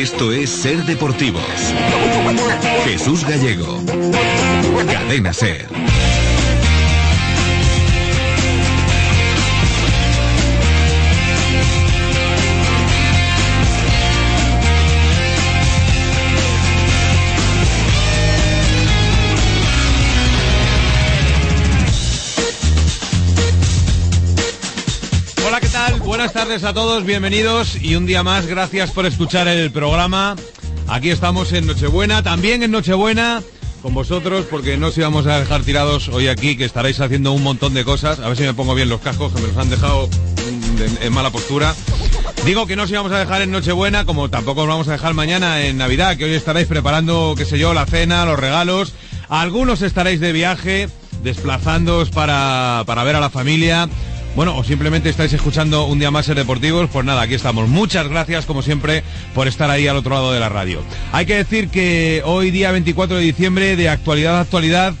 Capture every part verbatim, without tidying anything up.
Esto es Ser Deportivos. Jesús Gallego. Cadena Ser. Buenas tardes a todos, bienvenidos y un día más, gracias por escuchar el programa. Aquí estamos en Nochebuena, también en Nochebuena con vosotros, porque no os íbamos a dejar tirados hoy aquí, que estaréis haciendo un montón de cosas. A ver si me pongo bien los cascos, que me los han dejado en, en mala postura. Digo que no os íbamos a dejar en Nochebuena, como tampoco os vamos a dejar mañana en Navidad, que hoy estaréis preparando, qué sé yo, la cena, los regalos. Algunos estaréis de viaje, desplazándoos para, para ver a la familia. Bueno, o simplemente estáis escuchando un día más Ser Deportivos, pues nada, aquí estamos. Muchas gracias, como siempre, por estar ahí al otro lado de la radio. Hay que decir que hoy, día veinticuatro de diciembre, de actualidad a actualidad,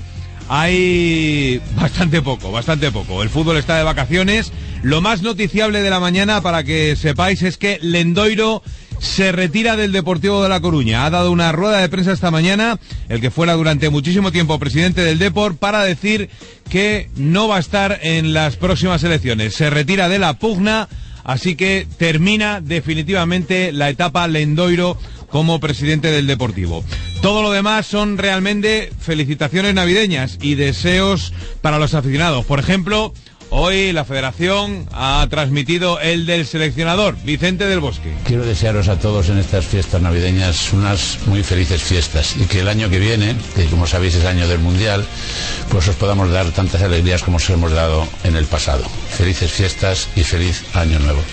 hay bastante poco, bastante poco. El fútbol está de vacaciones. Lo más noticiable de la mañana, para que sepáis, es que Lendoiro se retira del Deportivo de La Coruña. Ha dado una rueda de prensa esta mañana, el que fuera durante muchísimo tiempo presidente del Depor, para decir que no va a estar en las próximas elecciones. Se retira de la pugna, así que termina definitivamente la etapa Lendoiro como presidente del Deportivo. Todo lo demás son realmente felicitaciones navideñas y deseos para los aficionados. Por ejemplo, hoy la Federación ha transmitido el del seleccionador, Vicente del Bosque. Quiero desearos a todos en estas fiestas navideñas unas muy felices fiestas, y que el año que viene, que como sabéis es año del Mundial, pues os podamos dar tantas alegrías como os hemos dado en el pasado. Felices fiestas y feliz año nuevo.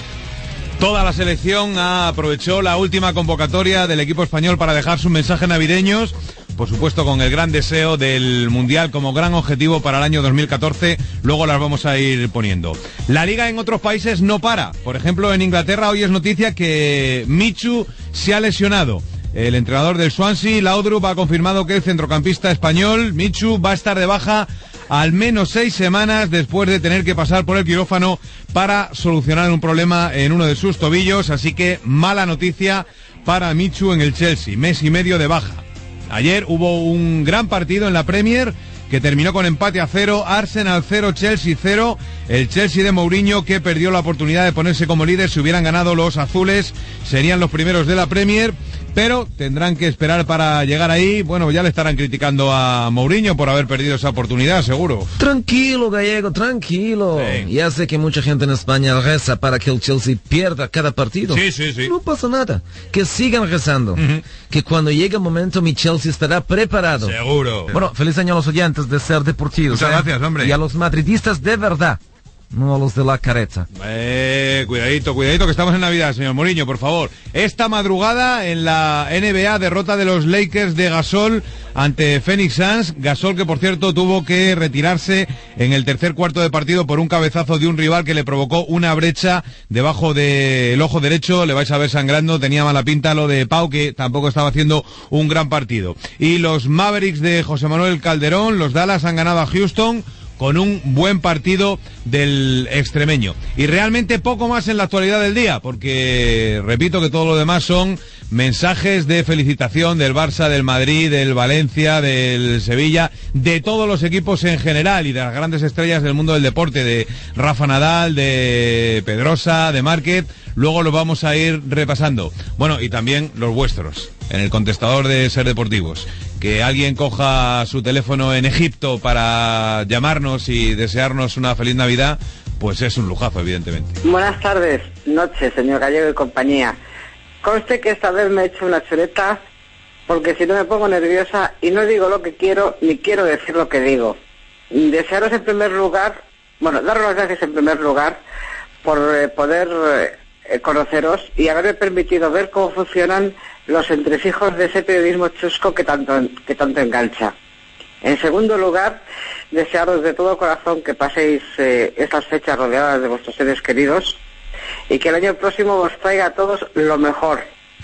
Toda la selección aprovechó la última convocatoria del equipo español para dejar sus mensajes navideños, por supuesto con el gran deseo del Mundial como gran objetivo para el año dos mil catorce, luego las vamos a ir poniendo. La liga en otros países no para. Por ejemplo, en Inglaterra hoy es noticia que Michu se ha lesionado. El entrenador del Swansea, Laudrup, ha confirmado que el centrocampista español, Michu, va a estar de baja al menos seis semanas después de tener que pasar por el quirófano para solucionar un problema en uno de sus tobillos. Así que mala noticia para Michu en el Chelsea, mes y medio de baja. Ayer hubo un gran partido en la Premier que terminó con empate a cero, Arsenal cero, Chelsea cero, el Chelsea de Mourinho, que perdió la oportunidad de ponerse como líder. Si hubieran ganado los azules, serían los primeros de la Premier, pero tendrán que esperar para llegar ahí. Bueno, ya le estarán criticando a Mourinho por haber perdido esa oportunidad, seguro. Tranquilo, Gallego, tranquilo. Sí. Ya sé que mucha gente en España reza para que el Chelsea pierda cada partido. Sí, sí, sí. No pasa nada. Que sigan rezando. Uh-huh. Que cuando llegue el momento, mi Chelsea estará preparado. Seguro. Bueno, feliz año a los oyentes de Ser Deportivos. Muchas ¿eh? gracias, hombre. Y a los madridistas de verdad. No a los de la careta. Eh, cuidadito, cuidadito, que estamos en Navidad, señor Mourinho, por favor. Esta madrugada en la N B A, derrota de los Lakers de Gasol ante Phoenix Suns. Gasol, que por cierto tuvo que retirarse en el tercer cuarto de partido por un cabezazo de un rival que le provocó una brecha debajo del ojo derecho. Le vais a ver sangrando, tenía mala pinta lo de Pau, que tampoco estaba haciendo un gran partido. Y los Mavericks de José Manuel Calderón, los Dallas, han ganado a Houston con un buen partido del extremeño. Y realmente poco más en la actualidad del día, porque repito que todo lo demás son mensajes de felicitación del Barça, del Madrid, del Valencia, del Sevilla, de todos los equipos en general y de las grandes estrellas del mundo del deporte, de Rafa Nadal, de Pedrosa, de Márquez. Luego los vamos a ir repasando. Bueno, y también los vuestros, en el contestador de Ser Deportivos. Que alguien coja su teléfono en Egipto para llamarnos y desearnos una feliz Navidad, pues es un lujazo, evidentemente. Buenas tardes, noches, señor Gallego y compañía. Conste que esta vez me he hecho una chuleta, porque si no me pongo nerviosa y no digo lo que quiero, ni quiero decir lo que digo. Desearos en primer lugar, bueno, daros las gracias en primer lugar por eh, poder eh, conoceros y haberme permitido ver cómo funcionan los entresijos de ese periodismo chusco que tanto que tanto engancha. En segundo lugar, desearos de todo corazón que paséis eh, estas fechas rodeadas de vuestros seres queridos y que el año próximo os traiga a todos lo mejor.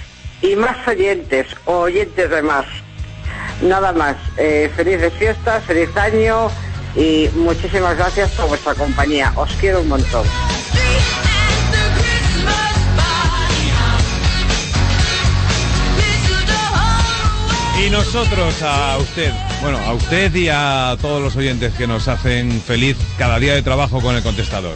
Y más oyentes, o oyentes de más. Nada más. Eh, felices fiestas, feliz año y muchísimas gracias por vuestra compañía. Os quiero un montón. nosotros a usted, bueno, a usted y a todos los oyentes que nos hacen feliz cada día de trabajo con El Contestador.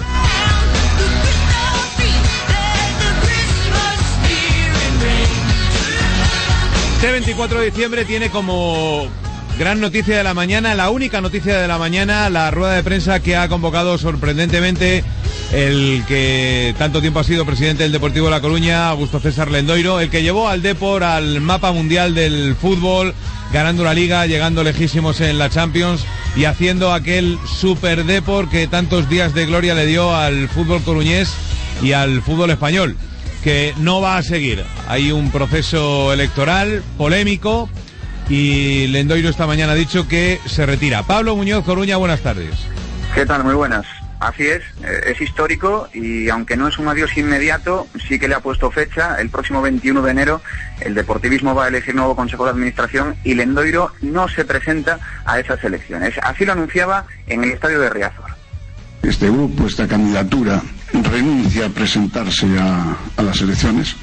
Este veinticuatro de diciembre tiene como gran noticia de la mañana, la única noticia de la mañana, la rueda de prensa que ha convocado sorprendentemente el que tanto tiempo ha sido presidente del Deportivo de La Coruña, Augusto César Lendoiro, el que llevó al Depor al mapa mundial del fútbol, ganando la Liga, llegando lejísimos en la Champions y haciendo aquel super Depor que tantos días de gloria le dio al fútbol coruñés y al fútbol español, que no va a seguir. Hay un proceso electoral polémico y Lendoiro esta mañana ha dicho que se retira. Pablo Muñoz, Coruña, buenas tardes. ¿Qué tal? Muy buenas. Así es, es histórico y aunque no es un adiós inmediato, sí que le ha puesto fecha. El próximo veintiuno de enero el Deportivismo va a elegir nuevo Consejo de Administración y Lendoiro no se presenta a esas elecciones. Así lo anunciaba en el estadio de Riazor. Este grupo, esta candidatura, renuncia a presentarse a, a las elecciones.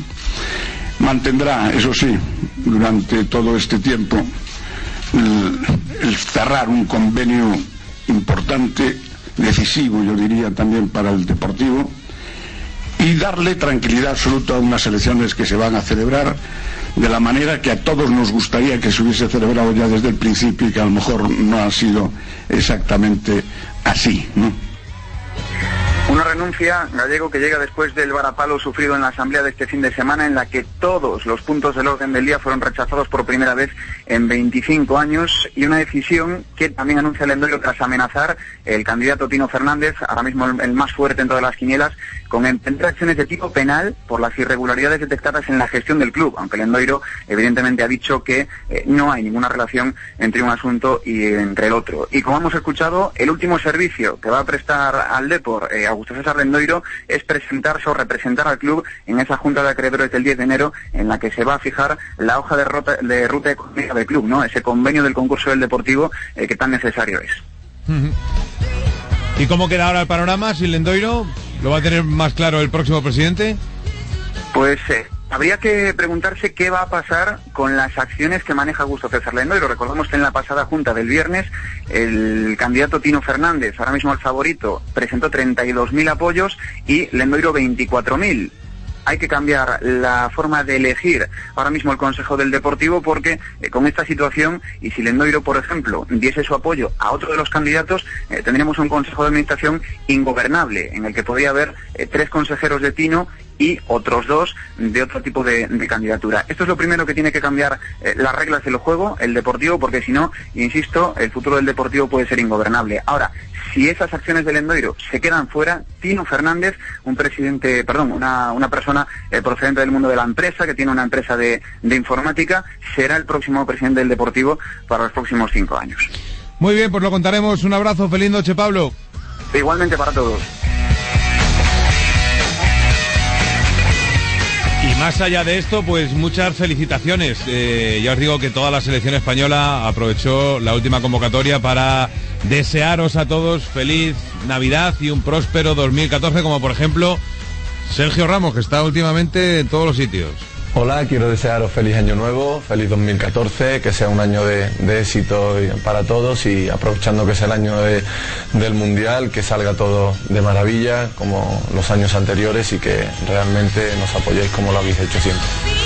Mantendrá, eso sí, durante todo este tiempo, el, el cerrar un convenio importante, decisivo, yo diría, también para el Deportivo, y darle tranquilidad absoluta a unas elecciones que se van a celebrar de la manera que a todos nos gustaría que se hubiese celebrado ya desde el principio y que a lo mejor no ha sido exactamente así, ¿no? Una renuncia, Gallego, que llega después del varapalo sufrido en la asamblea de este fin de semana, en la que todos los puntos del orden del día fueron rechazados por primera vez en veinticinco años, y una decisión que también anuncia Lendoiro tras amenazar el candidato Tino Fernández, ahora mismo el, el más fuerte en todas las quinielas, con emprender acciones de tipo penal por las irregularidades detectadas en la gestión del club, aunque Lendoiro evidentemente ha dicho que eh, no hay ninguna relación entre un asunto y eh, entre el otro. Y como hemos escuchado, el último servicio que va a prestar al Depor eh, Augusto César Lendoiro es presentarse o representar al club en esa junta de acreedores del diez de enero, en la que se va a fijar la hoja de ruta, de ruta económica del club, ¿no? Ese convenio del concurso del Deportivo eh, que tan necesario es. Uh-huh. ¿Y cómo queda ahora el panorama sin Lendoiro? ¿Lo va a tener más claro el próximo presidente? Pues eh, habría que preguntarse qué va a pasar con las acciones que maneja Augusto César Lendoiro. Recordamos que en la pasada junta del viernes el candidato Tino Fernández, ahora mismo el favorito, presentó treinta y dos mil apoyos y Lendoiro veinticuatro mil. Hay que cambiar la forma de elegir ahora mismo el Consejo del Deportivo porque eh, con esta situación, y si Lendoiro, por ejemplo, diese su apoyo a otro de los candidatos, eh, tendríamos un Consejo de Administración ingobernable, en el que podría haber eh, tres consejeros de Tino y otros dos de otro tipo de, de candidatura. Esto es lo primero que tiene que cambiar eh, las reglas del juego, el Deportivo, porque si no, insisto, el futuro del Deportivo puede ser ingobernable. Ahora, si esas acciones de Lendoiro se quedan fuera, Tino Fernández, un presidente, perdón, una, una persona eh, procedente del mundo de la empresa, que tiene una empresa de, de informática, será el próximo presidente del Deportivo para los próximos cinco años. Muy bien, pues lo contaremos. Un abrazo, feliz noche, Pablo. Igualmente para todos. Y más allá de esto, pues muchas felicitaciones. Eh, ya os digo que toda la selección española aprovechó la última convocatoria para desearos a todos feliz Navidad y un próspero dos mil catorce, como por ejemplo Sergio Ramos, que está últimamente en todos los sitios. Hola, quiero desearos feliz año nuevo, feliz dos mil catorce, que sea un año de, de éxito para todos y aprovechando que es el año de, del Mundial, que salga todo de maravilla como los años anteriores y que realmente nos apoyéis como lo habéis hecho siempre.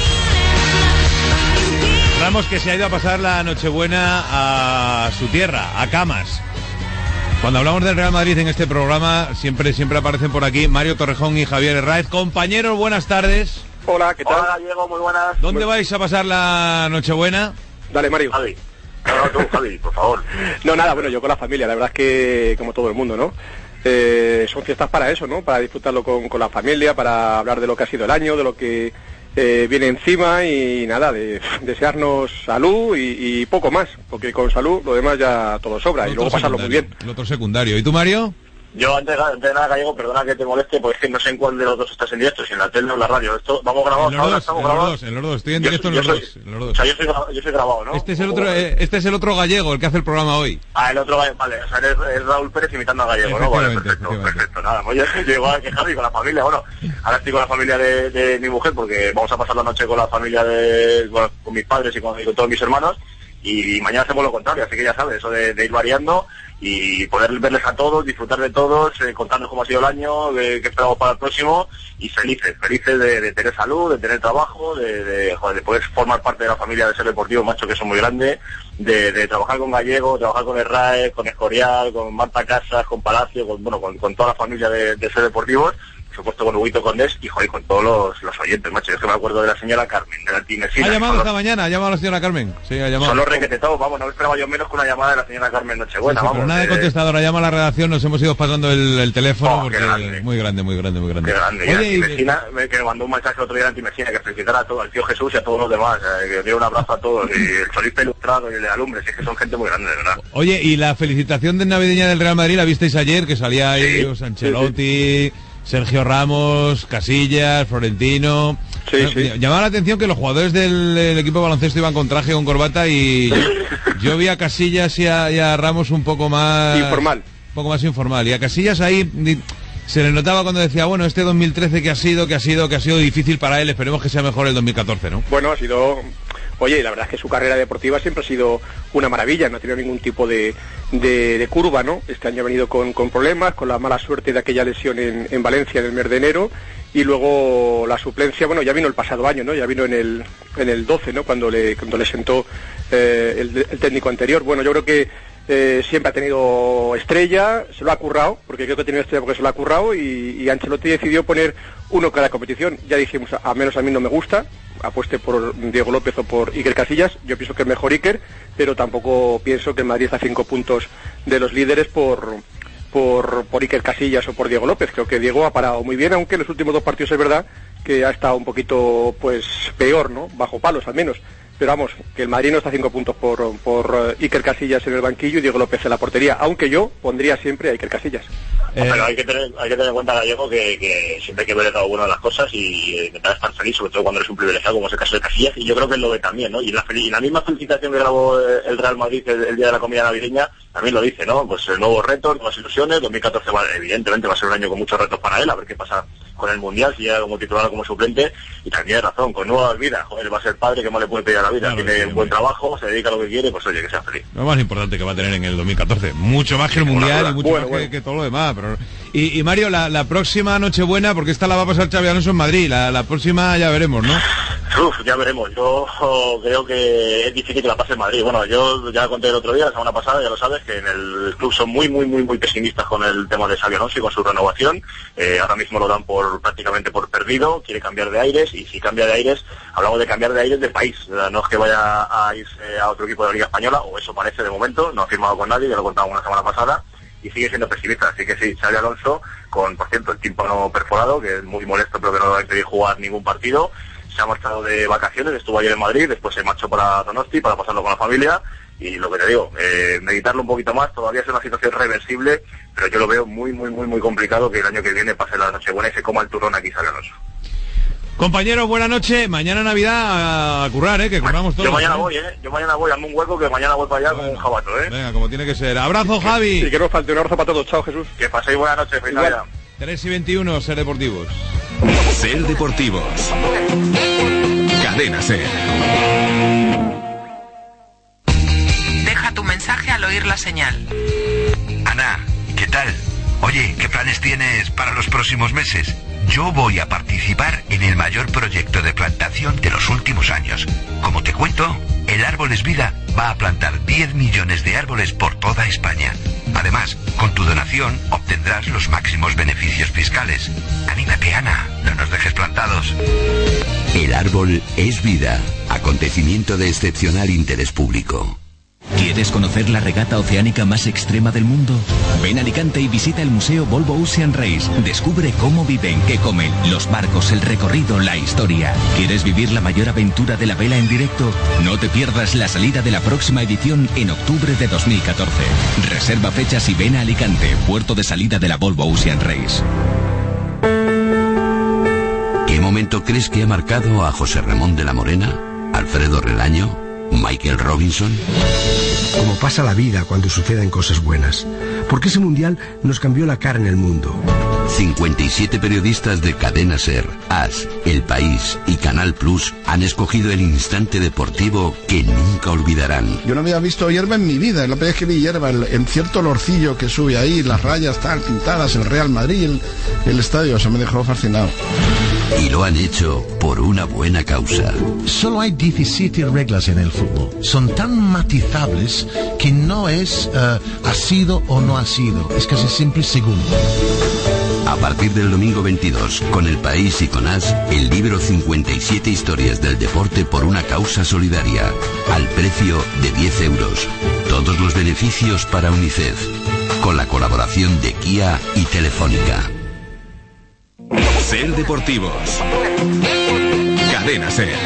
Ramos, que se ha ido a pasar la Nochebuena a su tierra, a Camas. Cuando hablamos del Real Madrid en este programa, siempre, siempre aparecen por aquí Mario Torrejón y Javier Herráez. Compañeros, buenas tardes. Hola, ¿qué tal? Hola, Diego, muy buenas. ¿Dónde vais a pasar la Nochebuena? Dale, Mario. Javi. No, no, tú, Javi, por favor. No, nada, bueno, yo con la familia, la verdad es que, como todo el mundo, ¿no? Eh, son fiestas para eso, ¿no? Para disfrutarlo con, con la familia, para hablar de lo que ha sido el año, de lo que eh, viene encima y nada, de desearnos salud y, y poco más, porque con salud lo demás ya todo sobra y luego pasarlo muy bien. El otro secundario. ¿Y tú, Mario? Yo, antes, antes de nada, Gallego, perdona que te moleste, porque es que no sé en cuál de los dos estás en directo, si en la tele o en la radio. Esto, vamos grabados en los ahora, dos, estamos en grabados. Los dos, en los dos, estoy en yo, directo en, yo los soy, dos, en los dos. O sea, yo soy, yo soy grabado, ¿no? Este es el otro, eh, este es el otro gallego, el que hace el programa hoy. Ah, el otro gallego, vale, o sea, eres, eres Raúl Pérez imitando a Gallego, ¿no? Vale, perfecto, perfecto, nada, pues yo, yo igual que Javi, con la familia, bueno, ahora estoy con la familia de, de mi mujer, porque vamos a pasar la noche con la familia de, bueno, con mis padres y con, y con todos mis hermanos, y mañana hacemos lo contrario, así que ya sabes, eso de, de ir variando y poder verles a todos, disfrutar de todos, eh, contarnos cómo ha sido el año, de qué esperamos para el próximo, y felices, felices de, de tener salud, de tener trabajo, de, de, joder, de poder formar parte de la familia de Ser Deportivo, macho, que eso es muy grande, de, de trabajar con Gallego, trabajar con Herraez, con Escorial, con Marta Casas, con Palacio, con, bueno, con, con toda la familia de, de Ser Deportivos, por supuesto con Huguito Condés y, joder, con todos los, los oyentes, macho. Yo es que me acuerdo de la señora Carmen, de la Timesina. Ha llamado esta los... mañana, ha llamado a la señora Carmen. Sí, ha llamado. Son los requetetados, vamos, no esperaba yo menos que una llamada de la señora Carmen Nochebuena, sí, sí, vamos. Pero nada de eh... contestadora, llama a la redacción, nos hemos ido pasando el, el teléfono, oh, porque grande. muy grande, muy grande, muy grande. Qué grande. Oye, y la Timesina, y... que me mandó un mensaje otro día de la Timesina, que felicitara a todo, al tío Jesús y a todos los demás, eh, que dio un abrazo a todos, y el solista ilustrado y el de Alumbre, si es que son gente muy grande, de verdad. Oye, y la felicitación de navideña del Real Madrid, ¿la visteis ayer? Que salía ahí sí, Ancelotti... Sí, sí. Sergio Ramos, Casillas, Florentino. Sí, bueno, sí. Llamaba la atención que los jugadores del, del equipo de baloncesto iban con traje, con corbata, y yo, yo vi a Casillas y a, y a Ramos un poco más... Informal. Un poco más informal. Y a Casillas ahí se le notaba cuando decía, bueno, este dos mil trece que ha sido, que ha sido, que ha sido difícil para él, esperemos que sea mejor el dos mil catorce, ¿no? Bueno, ha sido... Oye, la verdad es que su carrera deportiva siempre ha sido una maravilla, no ha tenido ningún tipo de, de, de curva, ¿no? Este año ha venido con, con problemas, con la mala suerte de aquella lesión en, en Valencia en el mes de enero, y luego la suplencia, bueno, ya vino el pasado año, ¿no? Ya vino en el, en el doce, ¿no? Cuando le, cuando le sentó eh, el, el técnico anterior. Bueno, yo creo que eh, siempre ha tenido estrella, se lo ha currado, porque creo que ha tenido estrella porque se lo ha currado, y, y Ancelotti decidió poner uno cada competición. Ya dijimos, a menos a mí no me gusta, apueste por Diego López o por Iker Casillas. Yo pienso que es mejor Iker, pero tampoco pienso que el Madrid está a cinco puntos de los líderes por, por, por Iker Casillas o por Diego López. Creo que Diego ha parado muy bien, aunque en los últimos dos partidos es verdad que ha estado un poquito pues peor, ¿no? Bajo palos al menos. Pero vamos, que el Madrid no está a cinco puntos por, por Iker Casillas en el banquillo y Diego López en la portería, aunque yo pondría siempre a Iker Casillas. Eh... Pero hay que tener hay que tener en cuenta, Gallego, que, que siempre hay que ver cada una de las cosas y intentar estar feliz, sobre todo cuando eres un privilegiado, como es el caso de Casillas, y yo creo que él lo ve también, ¿no? Y la, y la misma felicitación que grabó el Real Madrid el, el día de la comida navideña, también lo dice, ¿no? Pues nuevos retos, nuevas ilusiones, dos mil catorce va, evidentemente va a ser un año con muchos retos para él, a ver qué pasa con el Mundial, si llega como titular o como suplente, y también tiene razón, con nuevas vidas, joder, va a ser padre, que más le puede pedir a la vida, claro, tiene sí, un buen trabajo, se dedica a lo que quiere, pues oye, que sea feliz. Lo más importante que va a tener en el dos mil catorce, mucho más que el Mundial y mucho bueno, más bueno. Que, que todo lo demás, pero... Y, y Mario, la, la próxima Nochebuena, porque esta la va a pasar Xabi Alonso en Madrid, la, la próxima ya veremos, ¿no? Uf, ya veremos, yo oh, creo que es difícil que la pase en Madrid. Bueno, yo ya conté el otro día, la semana pasada, ya lo sabes, que en el club son muy, muy, muy, muy pesimistas con el tema de Xabi Alonso y con su renovación. Eh, ahora mismo lo dan por prácticamente por perdido, quiere cambiar de aires, y si cambia de aires, hablamos de cambiar de aires de país, no es que vaya a irse a otro equipo de la Liga Española, o eso parece de momento, no ha firmado con nadie, ya lo contábamos la semana pasada, y sigue siendo pesimista, así que sí, Xabi Alonso, con, por cierto, el tímpano perforado, que es muy molesto, pero que no va a impedir jugar ningún partido, se ha marchado de vacaciones, estuvo ayer en Madrid, después se marchó para Donosti para pasarlo con la familia, y lo que te digo, eh, meditarlo un poquito más, todavía es una situación reversible, pero yo lo veo muy, muy, muy, muy complicado que el año que viene pase la Nochebuena y se coma el turrón aquí Xabi Alonso. Compañeros, buena noche. Mañana Navidad a currar, ¿eh? Que curramos todos. Yo mañana ¿eh? voy, ¿eh? Yo mañana voy, hazme un hueco que mañana voy para allá bueno, con un jabato, ¿eh? Venga, como tiene que ser. Abrazo, Javi. Y que no falte un abrazo para todos. Chao, Jesús. Que paséis buena noche. Feliz Navidad. tres y veintiuno, Ser Deportivos. Ser Deportivos. Cadena Ser. Deja tu mensaje al oír la señal. Ana, ¿qué tal? Oye, ¿qué planes tienes para los próximos meses? Yo voy a participar en el mayor proyecto de plantación de los últimos años. Como te cuento, el Árboles Vida va a plantar diez millones de árboles por toda España. Además, con tu donación obtendrás los máximos beneficios fiscales. Anímate, Ana, no nos dejes plantados. El árbol es vida. Acontecimiento de excepcional interés público. ¿Quieres conocer la regata oceánica más extrema del mundo? Ven a Alicante y visita el Museo Volvo Ocean Race. Descubre cómo viven, qué comen, los barcos, el recorrido, la historia. ¿Quieres vivir la mayor aventura de la vela en directo? No te pierdas la salida de la próxima edición en octubre de dos mil catorce. Reserva fechas y ven a Alicante, puerto de salida de la Volvo Ocean Race. ¿Qué momento crees que ha marcado a José Ramón de la Morena, Alfredo Relaño, Michael Robinson? Como pasa la vida cuando suceden cosas buenas. Porque ese mundial nos cambió la cara en el mundo. cincuenta y siete periodistas de Cadena SER, AS, El País y Canal Plus han escogido el instante deportivo que nunca olvidarán. Yo no había visto hierba en mi vida, es la primera vez que vi hierba, el, en cierto olorcillo que sube ahí, las rayas están pintadas, el Real Madrid, el, el estadio, eso me dejó fascinado. Y lo han hecho por una buena causa. Solo hay diecisiete reglas en el fútbol. Son tan matizables que no es uh, ha sido o no ha sido. Es casi simple según. A partir del domingo veintidós, con El País y con AS, el libro cincuenta y siete historias del deporte por una causa solidaria, al precio de diez euros. Todos los beneficios para UNICEF, con la colaboración de Kia y Telefónica. Ser Deportivos. Cadena Ser.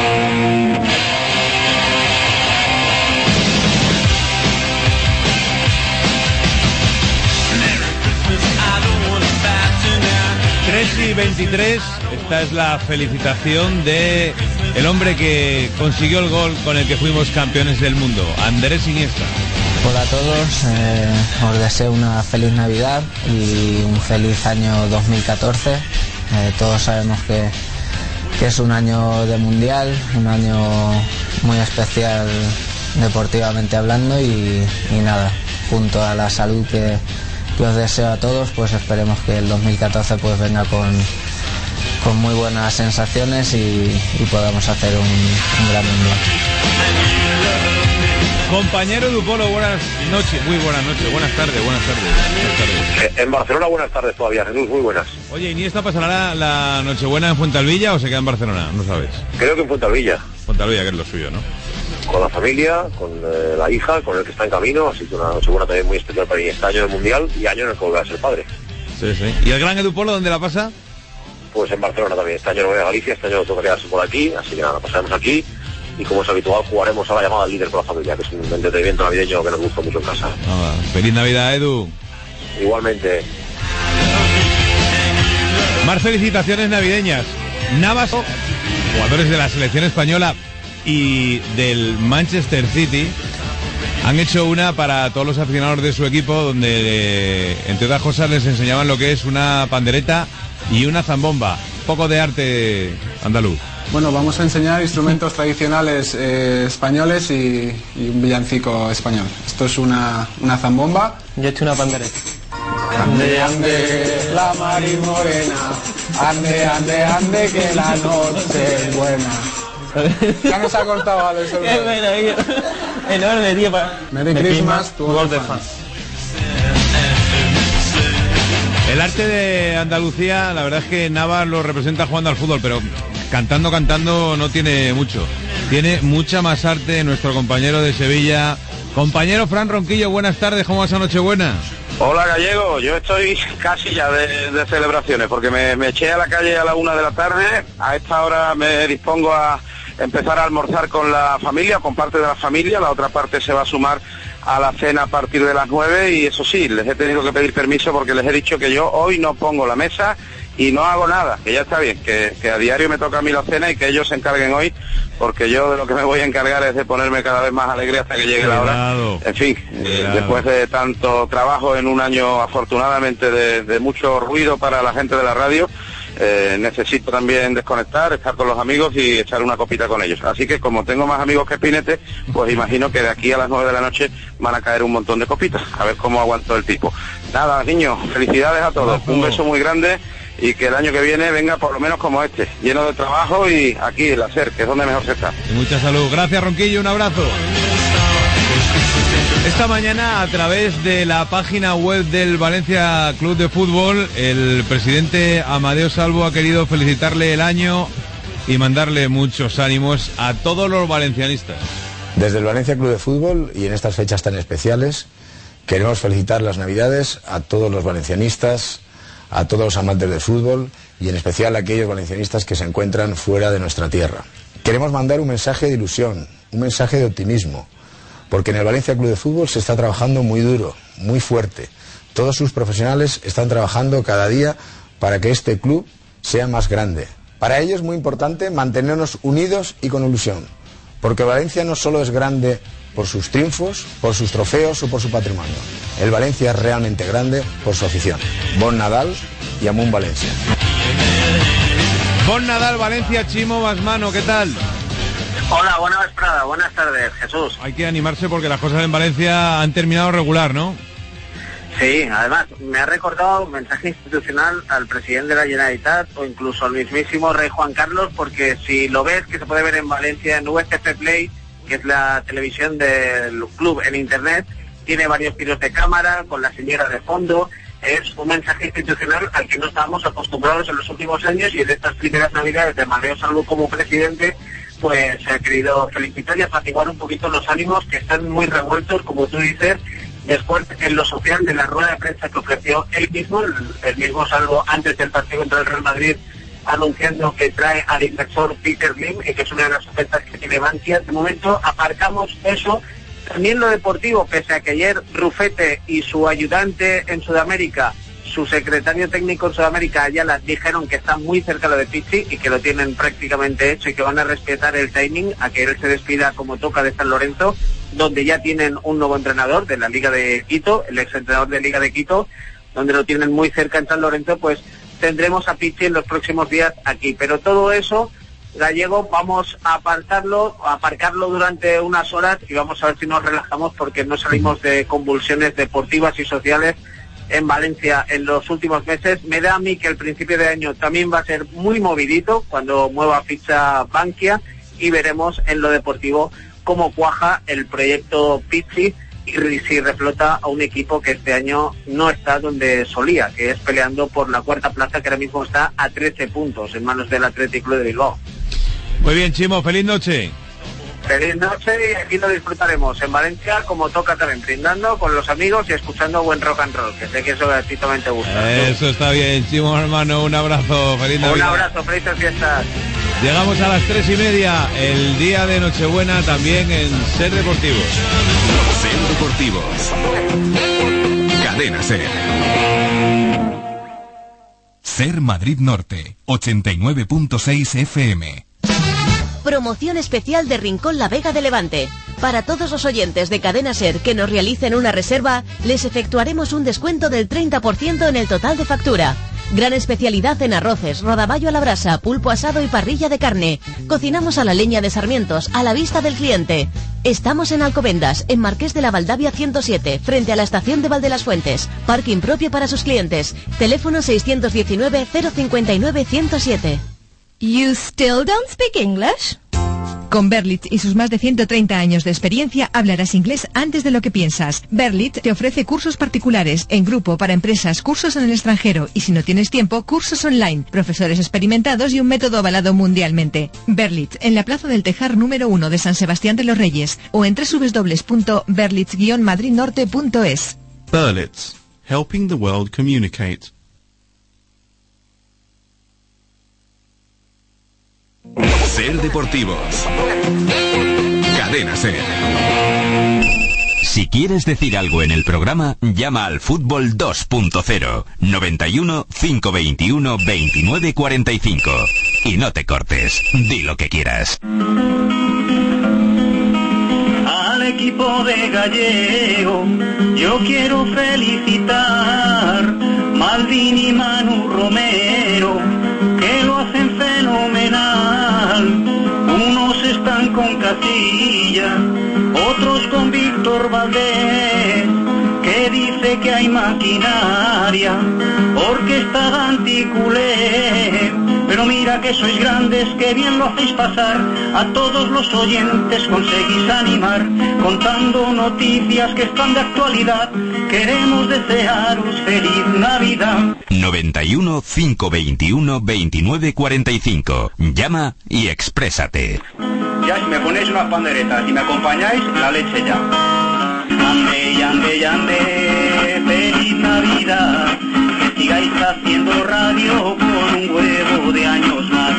tres y veintitrés, esta es la felicitación de el hombre que consiguió el gol con el que fuimos campeones del mundo, Andrés Iniesta. Hola a todos, eh, os deseo una feliz Navidad y un feliz año dos mil catorce. Eh, todos sabemos que, que es un año de mundial, un año muy especial deportivamente hablando y, y nada, junto a la salud que, que os deseo a todos, pues esperemos que el dos mil catorce pues venga con, con muy buenas sensaciones y, y podamos hacer un, un gran mundial. Compañero Dupolo, buenas noches, muy buenas noches, buenas tardes, buenas tardes. Buenas tardes. Eh, en Barcelona, buenas tardes todavía, Jesús, muy buenas. Oye, ¿Iniesta pasará la, la Nochebuena en Fuentalvilla o se queda en Barcelona? No sabes. Creo que en Fuentalvilla. Fuentalvilla, que es lo suyo, ¿no? Con la familia, con eh, la hija, con el que está en camino, así que una Nochebuena también muy especial para mí. Este año del Mundial y año en el que volverá a ser padre. Sí, sí. ¿Y el gran Edupolo dónde la pasa? Pues en Barcelona también. Este año no voy a Galicia, este año toca quedarse por aquí, así que nada, pasaremos aquí. Y como es habitual, jugaremos a la llamada al líder con la familia, que es un entretenimiento navideño que nos gusta mucho en casa. Ah, feliz Navidad, Edu. Igualmente. Más felicitaciones navideñas. Navas, jugadores de la selección española y del Manchester City, han hecho una para todos los aficionados de su equipo, donde, entre otras cosas, les enseñaban lo que es una pandereta y una zambomba. Poco de arte andaluz. Bueno, vamos a enseñar instrumentos tradicionales eh, españoles y, y un villancico español. Esto es una, una zambomba. Yo he hecho una pandereta. Ande, ande, la mari morena. Ande, ande, ande, que la noche es buena. Ya nos ha cortado, Alex. Es bueno, enorme, tío. Merry Christmas, tu gol de fan. El arte de Andalucía, la verdad es que Navas lo representa jugando al fútbol, pero cantando, cantando no tiene mucho. Tiene mucha más arte nuestro compañero de Sevilla. Compañero Fran Ronquillo, buenas tardes, ¿cómo vas a Nochebuena? Hola Gallego, yo estoy casi ya de, de celebraciones, porque me, me eché a la calle a la una de la tarde. A esta hora me dispongo a empezar a almorzar con la familia, con parte de la familia. La otra parte se va a sumar a la cena a partir de las nueve y eso sí, les he tenido que pedir permiso porque les he dicho que yo hoy no pongo la mesa y no hago nada, que ya está bien, que, que a diario me toca a mí la cena y que ellos se encarguen hoy, porque yo de lo que me voy a encargar es de ponerme cada vez más alegre hasta que llegue Cuidado. la hora. En fin, eh, después de tanto trabajo en un año afortunadamente de, de mucho ruido para la gente de la radio, Eh, necesito también desconectar, estar con los amigos y echar una copita con ellos. Así que como tengo más amigos que Spinete, pues imagino que de aquí a las nueve de la noche van a caer un montón de copitas. A ver cómo aguanto el tipo. Nada, niños, felicidades a todos. Un beso muy grande y que el año que viene venga por lo menos como este, lleno de trabajo y aquí el hacer, que es donde mejor se está. Y mucha salud. Gracias, Ronquillo, un abrazo. Esta mañana, a través de la página web del Valencia Club de Fútbol, el presidente Amadeo Salvo ha querido felicitarle el año y mandarle muchos ánimos a todos los valencianistas. Desde el Valencia Club de Fútbol y en estas fechas tan especiales, queremos felicitar las Navidades a todos los valencianistas, a todos los amantes del fútbol y en especial a aquellos valencianistas que se encuentran fuera de nuestra tierra. Queremos mandar un mensaje de ilusión, un mensaje de optimismo, porque en el Valencia Club de Fútbol se está trabajando muy duro, muy fuerte. Todos sus profesionales están trabajando cada día para que este club sea más grande. Para ello es muy importante mantenernos unidos y con ilusión, porque Valencia no solo es grande por sus triunfos, por sus trofeos o por su patrimonio. El Valencia es realmente grande por su afición. Bon Nadal y Amunt Valencia. Bon Nadal, Valencia, Chimo Basmano, ¿qué tal? Hola, buenas tardes, buenas tardes, Jesús. Hay que animarse porque las cosas en Valencia han terminado regular, ¿no? Sí, además me ha recordado un mensaje institucional al presidente de la Generalitat o incluso al mismísimo rey Juan Carlos, porque si lo ves, que se puede ver en Valencia en U S F Play, que es la televisión del club en internet, tiene varios tiros de cámara con la señora de fondo. Es un mensaje institucional al que no estábamos acostumbrados en los últimos años, y en estas primeras navidades de Mario Salud como presidente, pues se ha querido felicitar y apaciguar un poquito los ánimos que están muy revueltos, como tú dices, después en lo social de la rueda de prensa que ofreció él mismo, el, el mismo Salvo, antes del partido contra el Real Madrid, anunciando que trae al inversor Peter Lim y que es una de las ofertas que tiene Bankia. De momento aparcamos eso. También lo deportivo, pese a que ayer Rufete y su ayudante en Sudamérica, su secretario técnico en Sudamérica, Ayala, dijeron que está muy cerca lo de Pizzi y que lo tienen prácticamente hecho y que van a respetar el timing a que él se despida como toca de San Lorenzo, donde ya tienen un nuevo entrenador de la Liga de Quito, el exentrenador de Liga de Quito, donde lo tienen muy cerca en San Lorenzo. Pues tendremos a Pizzi en los próximos días aquí. Pero todo eso, Gallego, vamos a apartarlo, a aparcarlo durante unas horas y vamos a ver si nos relajamos, porque no salimos de convulsiones deportivas y sociales en Valencia en los últimos meses. Me da a mí que el principio de año también va a ser muy movidito cuando mueva ficha Bankia, y veremos en lo deportivo cómo cuaja el proyecto Pizzi y si reflota a un equipo que este año no está donde solía, que es peleando por la cuarta plaza, que ahora mismo está a trece puntos en manos del Athletic Club de Bilbao. Muy bien, Chimo, feliz noche. Feliz noche, y aquí lo disfrutaremos en Valencia como toca también, brindando con los amigos y escuchando buen rock and roll, que sé que eso a ti también te gusta. Eso está bien, Chimo, hermano, un abrazo, feliz Navidad. Un abrazo, felices fiestas. Llegamos a las tres y media, el día de Nochebuena, también en Ser Deportivos. Ser Deportivos. Cadena Ser. Ser Madrid Norte, ochenta y nueve punto seis F M. Promoción especial de Rincón La Vega de Levante. Para todos los oyentes de Cadena Ser que nos realicen una reserva, les efectuaremos un descuento del treinta por ciento en el total de factura. Gran especialidad en arroces, rodaballo a la brasa, pulpo asado y parrilla de carne. Cocinamos a la leña de Sarmientos, a la vista del cliente. Estamos en Alcobendas, en Marqués de la Valdavia ciento siete, frente a la estación de Valdelasfuentes. Parking propio para sus clientes. Teléfono seiscientos diecinueve, cero cincuenta y nueve, ciento siete. You still don't speak English? Con Berlitz y sus más de ciento treinta años de experiencia, hablarás inglés antes de lo que piensas. Berlitz te ofrece cursos particulares, en grupo, para empresas, cursos en el extranjero y, si no tienes tiempo, cursos online, profesores experimentados y un método avalado mundialmente. Berlitz, en la Plaza del Tejar número uno de San Sebastián de los Reyes, o en doble u doble u doble u punto berlitz guion madrid norte punto es. Berlitz, helping the world communicate. Ser Deportivos. Cadena Ser. Si quieres decir algo en el programa, llama al Fútbol dos punto cero, noventa y uno, cinco veintiuno, veintinueve cuarenta y cinco. Y no te cortes, di lo que quieras. Al equipo de Gallego yo quiero felicitar, Malvin y Manu Romero, que lo hacen fenomenal. Unos están con Casilla, otros con Víctor Valdés, que dice que hay maquinaria, porque está anticulé. Pero mira que sois grandes, que bien lo hacéis pasar, a todos los oyentes conseguís animar, contando noticias que están de actualidad. Queremos desearos feliz Navidad. noventa y uno, cinco veintiuno, veintinueve cuarenta y cinco. Llama y exprésate. Ya si me ponéis unas panderetas y me acompañáis, la leche ya. Ande, ande, ande, feliz Navidad. Que sigáis haciendo radio por un huevo de años más.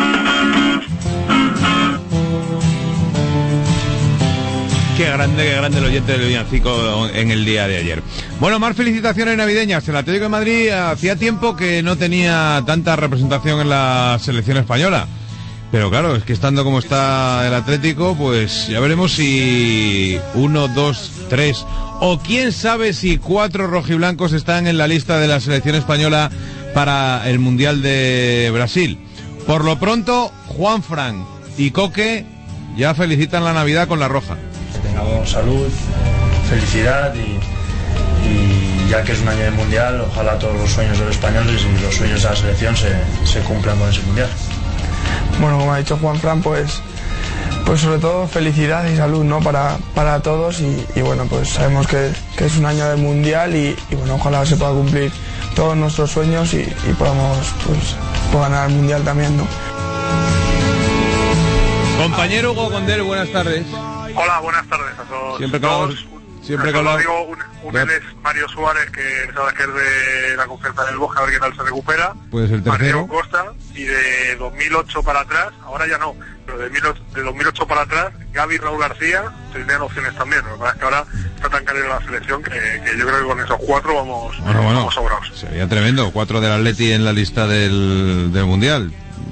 Qué grande, qué grande el oyente del villancico en el día de ayer. Bueno, más felicitaciones navideñas. El Atlético de Madrid hacía tiempo que no tenía tanta representación en la selección española. Pero claro, es que estando como está el Atlético, pues ya veremos si uno, dos, tres o quién sabe si cuatro rojiblancos están en la lista de la selección española para el Mundial de Brasil. Por lo pronto, Juanfran y Coque ya felicitan la Navidad con la roja. Que tengamos salud, felicidad y, y ya que es un año de Mundial, ojalá todos los sueños de los españoles y los sueños de la selección se, se cumplan con ese Mundial. Bueno, como ha dicho Juanfran, pues, pues sobre todo felicidad y salud, ¿no? Para, para todos y, y bueno, pues sabemos que, que es un año de Mundial y, y bueno, ojalá se pueda cumplir todos nuestros sueños y, y podamos pues, pues ganar el Mundial también, ¿no? Compañero Hugo Condel, buenas tardes. Hola, buenas tardes a todos. Siempre que hablamos, siempre que hablamos... Digo, un, un él es Mario Suárez, que sabes que es de la confianza del Bosque, a ver qué tal se recupera. Pues el tercero. Mateo Costa, y de dos mil ocho para atrás, ahora ya no, pero de, de dos mil ocho para atrás, Gaby, Raúl García, tendrían opciones también. Lo que pasa es que ahora está tan caliente la selección que, que yo creo que con esos cuatro vamos, bueno, bueno, vamos sobrados. Sería tremendo, cuatro del Atleti en la lista del, del Mundial.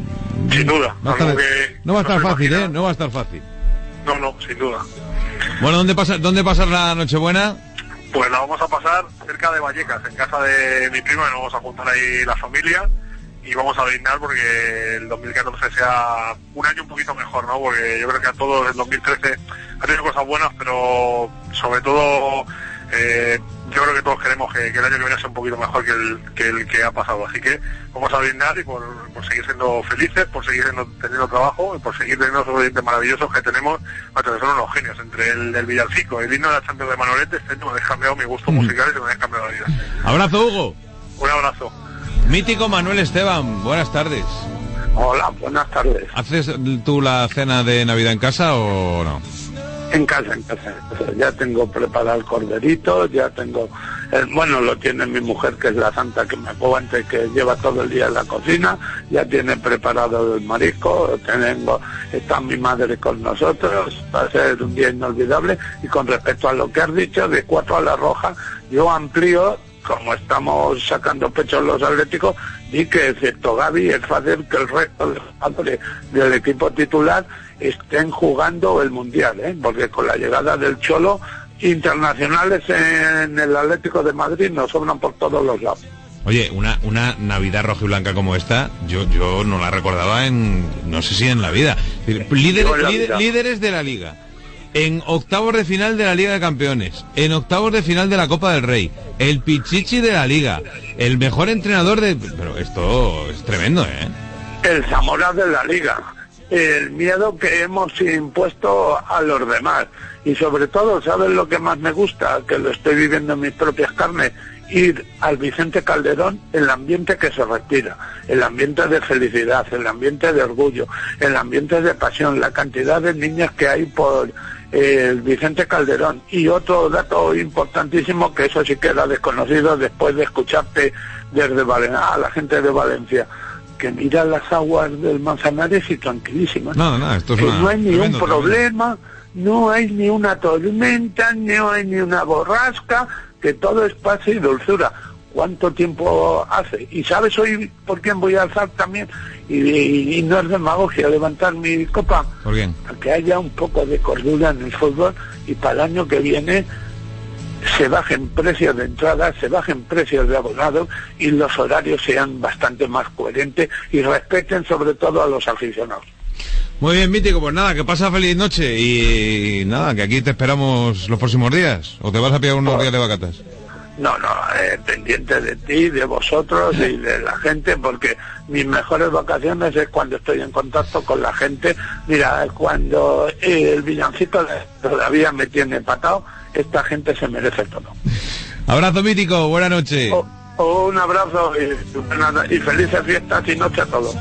Sin duda. Va a estar, que no va a estar no fácil, imagina. ¿eh? No va a estar fácil. No, no, sin duda. Bueno, ¿dónde pasa, dónde pasar la Nochebuena? Pues la vamos a pasar cerca de Vallecas, en casa de mi prima, y nos vamos a juntar ahí la familia y vamos a brindar porque el dos mil catorce sea un año un poquito mejor, ¿no? Porque yo creo que a todos el dos mil trece ha tenido cosas buenas, pero sobre todo eh, yo creo que todos queremos que, que el año que viene sea un poquito mejor que el que, el que ha pasado. Así que vamos a brindar y por, por seguir siendo felices, por seguir siendo, teniendo trabajo y por seguir teniendo esos oyentes maravillosos que tenemos. Bueno, son unos genios, entre el, el villancico, el himno de la Champions de Manolete. Este año me ha cambiado mi gusto musical y me ha cambiado la vida. Abrazo, Hugo. Un abrazo. Mítico Manuel Esteban, buenas tardes. Hola, buenas tardes. ¿Haces tú la cena de Navidad en casa o no? En casa, en casa. Ya tengo preparado el corderito, ya tengo... El, bueno, lo tiene mi mujer, que es la santa que me aguanta y que lleva todo el día en la cocina. Ya tiene preparado el marisco, tengo, está mi madre con nosotros. Va a ser un día inolvidable. Y con respecto a lo que has dicho, de cuatro a la roja, yo amplío... Como estamos sacando pecho los atléticos, y que excepto Gaby es fácil que el resto de los jugadores del equipo titular estén jugando el Mundial, ¿eh? Porque con la llegada del Cholo, internacionales en el Atlético de Madrid nos sobran por todos los lados. Oye, una, una Navidad roja y blanca como esta, yo, yo no la recordaba en, no sé si en la vida. Líder, en la líder, vida. líderes de la Liga. En octavos de final de la Liga de Campeones, en octavos de final de la Copa del Rey, el Pichichi de la Liga, el mejor entrenador de... Pero esto es tremendo, ¿eh? El Zamora de la Liga, el miedo que hemos impuesto a los demás y sobre todo, ¿sabes lo que más me gusta? Que lo estoy viviendo en mis propias carnes, ir al Vicente Calderón, el ambiente que se respira, el ambiente de felicidad, el ambiente de orgullo, el ambiente de pasión, la cantidad de niñas que hay por el Vicente Calderón. Y otro dato importantísimo, que eso sí que era desconocido después de escucharte desde Valencia, a la gente de Valencia, que mira las aguas del Manzanares y tranquilísimas. No, no, esto es que una, no hay ni un tremendo, problema, no hay ni una tormenta, no hay ni una borrasca, que todo es paz y dulzura. ¿Cuánto tiempo hace? ¿Y sabes hoy por quién voy a alzar también? Y, y, y no es demagogia levantar mi copa. ¿Por quién? Para que haya un poco de cordura en el fútbol y para el año que viene se bajen precios de entrada, se bajen precios de abonados y los horarios sean bastante más coherentes y respeten sobre todo a los aficionados. Muy bien, Mítico, pues nada, que pasa feliz noche y nada, que aquí te esperamos los próximos días. ¿O te vas a pillar unos días de vacatas? No, no, eh, pendiente de ti, de vosotros y de la gente, porque mis mejores vacaciones es cuando estoy en contacto con la gente. Mira, cuando el villancico todavía me tiene patado, esta gente se merece todo. Abrazo, Mítico, buena noche. Oh, oh, un abrazo y, y felices fiestas y noche a todos.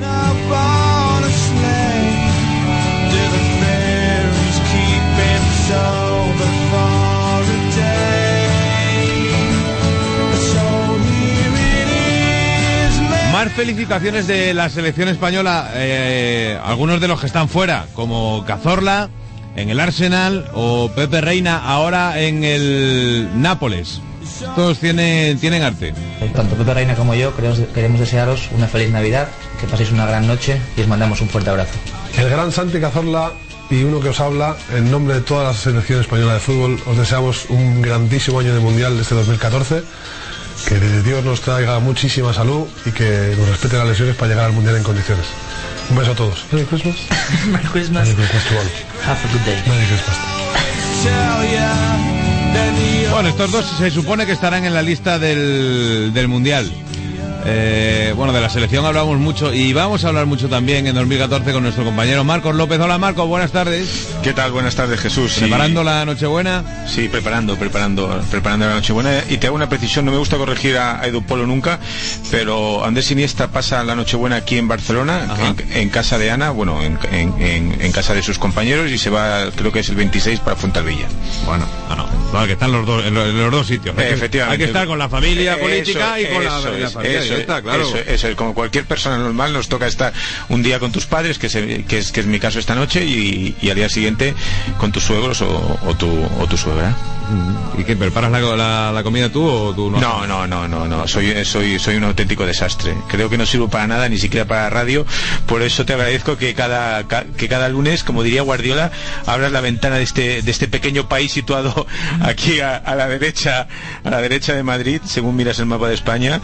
Más felicitaciones de la selección española, eh, algunos de los que están fuera, como Cazorla en el Arsenal o Pepe Reina ahora en el Nápoles. Todos tienen, tienen arte. Tanto Pepe Reina como yo queremos, queremos desearos una feliz Navidad, que paséis una gran noche y os mandamos un fuerte abrazo. El gran Santi Cazorla y uno que os habla, en nombre de toda la selección española de fútbol, os deseamos un grandísimo año de Mundial este dos mil catorce. que Dios nos traiga muchísima salud y que nos respete las lesiones para llegar al Mundial en condiciones. Un beso a todos. Merry Christmas. Merry Christmas. Merry Christmas to all. Have a good day. Merry Christmas. Bueno, estos dos se supone que estarán en la lista del, del Mundial. Eh, bueno, de la selección hablamos mucho y vamos a hablar mucho también en dos mil catorce con nuestro compañero Marcos López. Hola Marcos, buenas tardes. ¿Qué tal? Buenas tardes, Jesús. ¿Preparando sí. la Nochebuena? Sí, preparando, preparando, preparando la Nochebuena. Y te hago una precisión, no me gusta corregir a, a Edu Polo nunca, pero Andrés Iniesta pasa la Nochebuena aquí en Barcelona, en, en casa de Ana, bueno, en, en, en, en casa de sus compañeros, y se va, creo que es el veintiséis, para Fuentalvilla. Bueno, no, no, no, que están los dos, en los, en los dos sitios. Eh, efectivamente. Hay que estar con la familia política eso, y con eso la, es, la familia. Eso, está, claro. Eso, eso es, como cualquier persona normal, nos toca estar un día con tus padres, que, se, que, es, que es mi caso esta noche, y, y al día siguiente con tus suegros o, o, tu, o tu suegra. ¿Y qué, preparas la, la, la comida tú o tú no? No, no, no, no, no. Soy, soy, soy un auténtico desastre. Creo que no sirvo para nada, ni siquiera para radio. Por eso te agradezco que cada, que cada lunes, como diría Guardiola, abras la ventana de este, de este pequeño país situado aquí a, a la derecha, a la derecha de Madrid, según miras el mapa de España,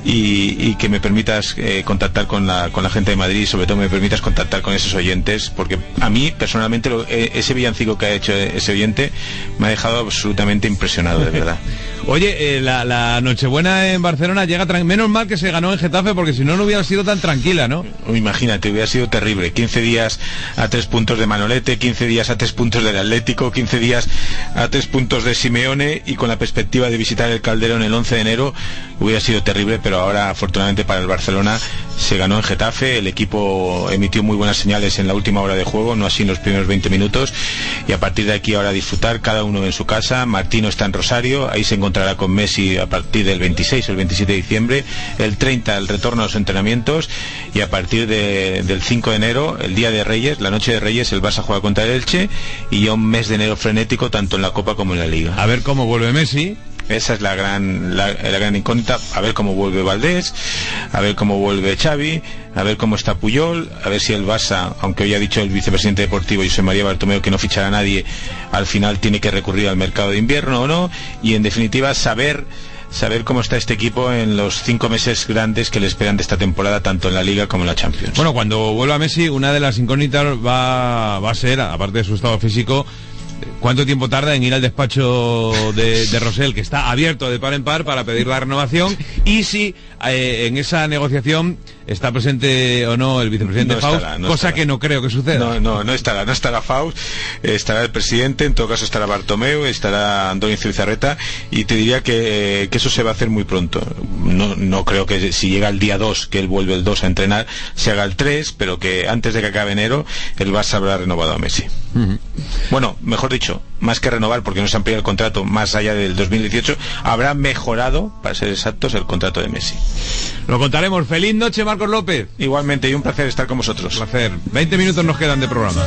y, y que me permitas eh, contactar con la, con la gente de Madrid, y sobre todo me permitas contactar con esos oyentes, porque a mí personalmente lo, eh, ese villancico que ha hecho ese oyente me ha dejado absolutamente impresionado, de verdad. Oye, eh, la, la Nochebuena en Barcelona llega tran... menos mal que se ganó en Getafe, porque si no, no hubiera sido tan tranquila, ¿no? Imagínate, hubiera sido terrible. quince días a tres puntos de Manolete, quince días a tres puntos del Atlético, quince días a tres puntos de Simeone, y con la perspectiva de visitar el Calderón el once de enero, hubiera sido terrible, pero ahora, afortunadamente para el Barcelona, se ganó en Getafe. El equipo emitió muy buenas señales en la última hora de juego, no así en los primeros veinte minutos, y a partir de aquí ahora disfrutar, cada uno en su casa. Martino está en Rosario, ahí se encontrará con Messi a partir del veintiséis o el veintisiete de diciembre, el treinta el retorno a los entrenamientos, y a partir de, del cinco de enero, el día de Reyes, la noche de Reyes, el Barça juega contra el Elche, y ya un mes de enero frenético tanto en la Copa como en la Liga. A ver cómo vuelve Messi. Esa es la gran, la, la gran incógnita, a ver cómo vuelve Valdés, a ver cómo vuelve Xavi, a ver cómo está Puyol, a ver si el Barça, aunque hoy ha dicho el vicepresidente deportivo José María Bartomeu que no fichará a nadie, al final tiene que recurrir al mercado de invierno o no, y en definitiva saber saber cómo está este equipo en los cinco meses grandes que le esperan de esta temporada, tanto en la Liga como en la Champions. Bueno, cuando vuelva Messi, una de las incógnitas va, va a ser, aparte de su estado físico, ¿cuánto tiempo tarda en ir al despacho de, de Rosell, que está abierto de par en par, para pedir la renovación? Y si eh, en esa negociación está presente o no el vicepresidente no Faust, estará, no cosa estará. Que no creo que suceda. No, no, no estará, no estará Faust, estará el presidente, en todo caso estará Bartomeu, estará Antonio Zubizarreta, y te diría que, que eso se va a hacer muy pronto. No, no creo que si llega el día dos, que él vuelve el dos a entrenar, se haga el tres, pero que antes de que acabe enero, el Barça habrá renovado a Messi. Uh-huh. Bueno, mejor dicho, más que renovar, porque no se amplía el contrato más allá del dos mil dieciocho, habrá mejorado, para ser exactos, el contrato de Messi. Lo contaremos. Feliz noche, Marcos López. Igualmente, y un placer estar con vosotros. Un placer. veinte minutos nos quedan de programa.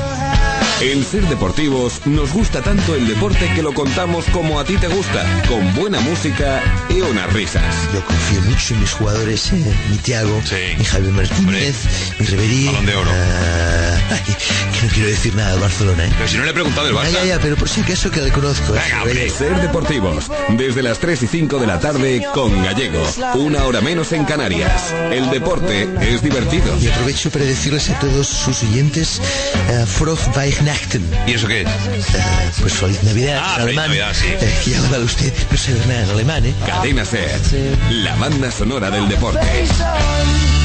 En Ser Deportivos nos gusta tanto el deporte que lo contamos como a ti te gusta, con buena música y unas risas. Yo confío mucho en mis jugadores, eh, mi Thiago, sí. mi Javier Martínez, Hombre. mi Ribery. Balón de oro. Uh, ay, que no quiero decir nada del Barcelona, ¿eh? Pero si no le he preguntado del Barça. Ya, ya, ya, pero por si acaso que le conozco. Venga, hombre. Ser Deportivos, desde las tres y cinco de la tarde con Gallego, una hora menos en Canarias. El deporte es divertido. Y aprovecho para decirles a todos sus oyentes, uh, Froh Weihnachten. ¿Y eso qué es? Uh, pues feliz Navidad, ah, en alemán. Navidad, sí. Uh, ya vale usted, no sabe nada en alemán, ¿eh? Cadena Ser, la banda sonora del deporte.